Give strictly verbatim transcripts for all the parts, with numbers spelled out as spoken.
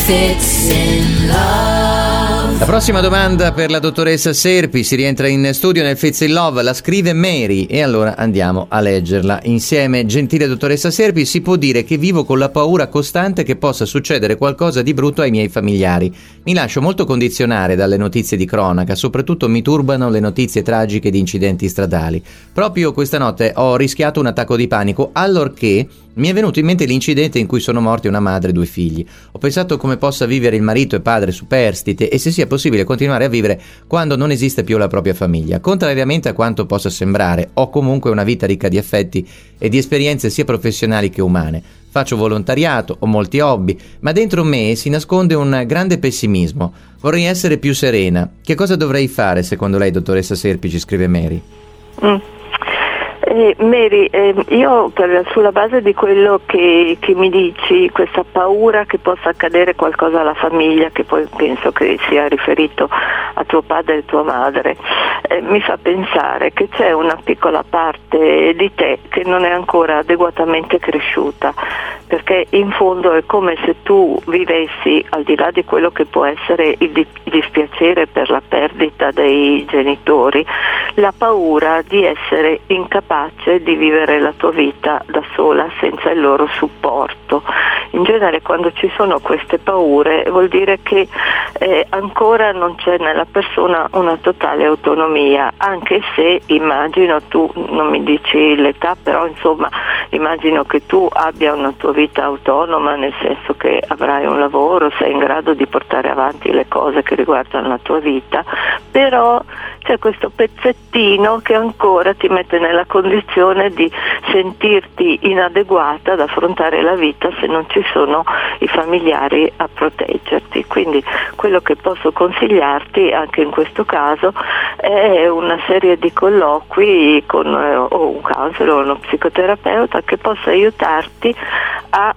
Fits in Love. La prossima domanda per la dottoressa Serpi, si rientra in studio nel Fits in Love, la scrive Mary e allora andiamo a leggerla insieme. Gentile dottoressa Serpi, si può dire che vivo con la paura costante che possa succedere qualcosa di brutto ai miei familiari. Mi lascio molto condizionare dalle notizie di cronaca, soprattutto mi turbano le notizie tragiche di incidenti stradali. Proprio questa notte ho rischiato un attacco di panico allorché mi è venuto in mente l'incidente in cui sono morti una madre e due figli. Ho pensato come possa vivere il marito e padre superstite e se sia possibile continuare a vivere quando non esiste più la propria famiglia. Contrariamente a quanto possa sembrare, ho comunque una vita ricca di affetti e di esperienze sia professionali che umane. Faccio volontariato, ho molti hobby, ma dentro me si nasconde un grande pessimismo. Vorrei essere più serena. Che cosa dovrei fare secondo lei, dottoressa Serpi, ci scrive Mary? Mm. Eh, Mary, eh, io per, sulla base di quello che, che mi dici, questa paura che possa accadere qualcosa alla famiglia, che poi penso che sia riferito a tuo padre e tua madre, eh, mi fa pensare che c'è una piccola parte di te che non è ancora adeguatamente cresciuta, perché in fondo è come se tu vivessi, al di là di quello che può essere il di- dispiacere per la perdita dei genitori, la paura di essere incapace di vivere la tua vita da sola senza il loro supporto. In genere quando ci sono queste paure vuol dire che eh, ancora non c'è nella persona una totale autonomia, anche se immagino, tu non mi dici l'età, però insomma immagino che tu abbia una tua vita autonoma, nel senso che avrai un lavoro, sei in grado di portare avanti le cose che riguardano la tua vita, però c'è questo pezzettino che ancora ti mette nella condizione di sentirti inadeguata ad affrontare la vita se non ci sono i familiari a proteggerti. Quindi quello che posso consigliarti anche in questo caso è una serie di colloqui con eh, o un counselor o uno psicoterapeuta che possa aiutarti a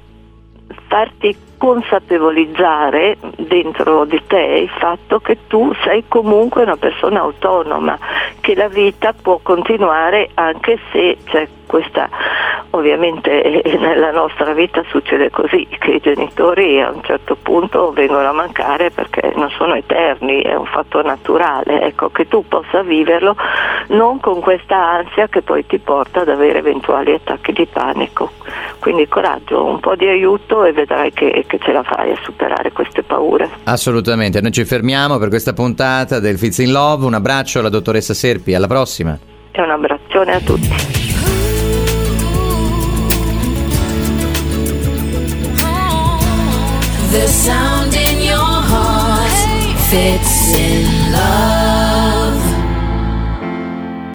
farti consapevolizzare dentro di te il fatto che tu sei comunque una persona autonoma, che la vita può continuare anche se c'è questa, ovviamente nella nostra vita succede così, che i genitori a un certo punto vengono a mancare perché non sono eterni, è un fatto naturale, ecco, che tu possa viverlo non con questa ansia che poi ti porta ad avere eventuali attacchi di panico. Quindi coraggio, un po' di aiuto e vedrai che, che ce la fai a superare queste paure. Assolutamente, noi ci fermiamo per questa puntata del Fits in Love. Un abbraccio alla dottoressa Serpi, alla prossima. E un abbraccione a tutti. The sound in your heart fits in love.